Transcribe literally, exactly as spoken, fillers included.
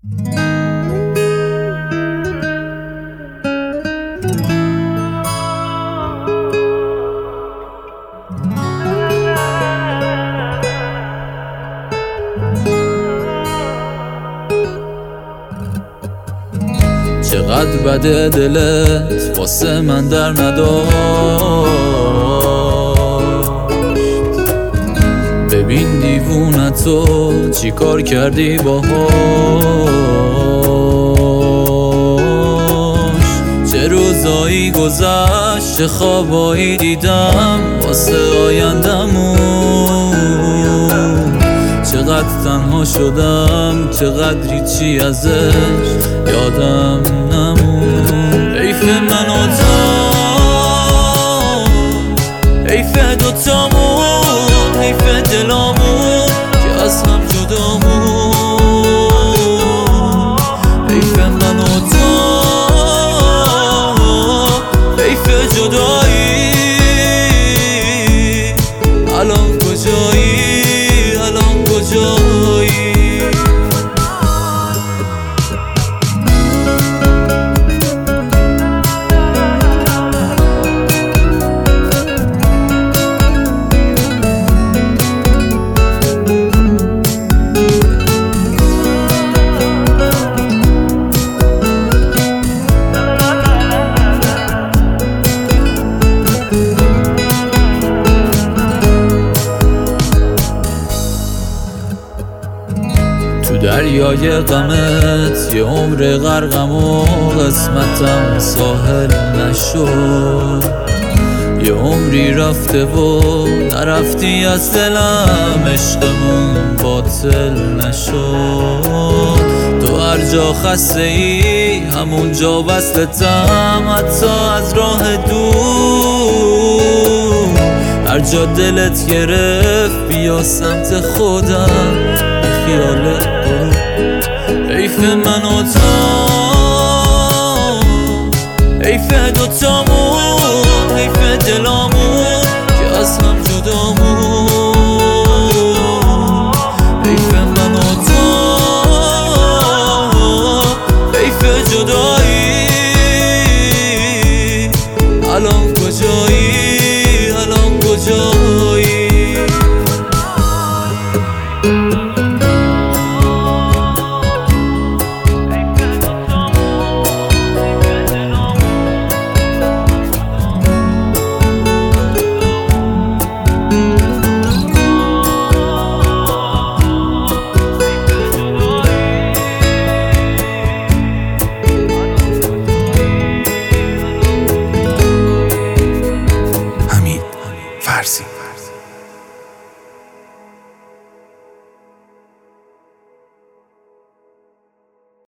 چقدر بده دلت واسه من در نداشت، ببین دیوونتو چی کار کردی باهاش. چه روزایی گذشت، چه خوابایی دیدم واسه آیندمون. چقدر تنها شدم، چقدر چی ازش یادم نمون. حیف من و تو، حیف دوتامون، حیف دلامون که از هم جدامون. حیف من و تو، حیف جدایی. الان کجایی، الان کجایی؟ دریای غمت یه عمر غرقم و قسمتم ساحل نشد. یه عمری رفته و نرفتی از دلم، عشقمون باطل نشد. تو هر جا خسته ای همون جا وصلتم، حتی از راه دور. هر جا دلت گرفت بیا سمت خودم، خیالت برو. حیف من و تو،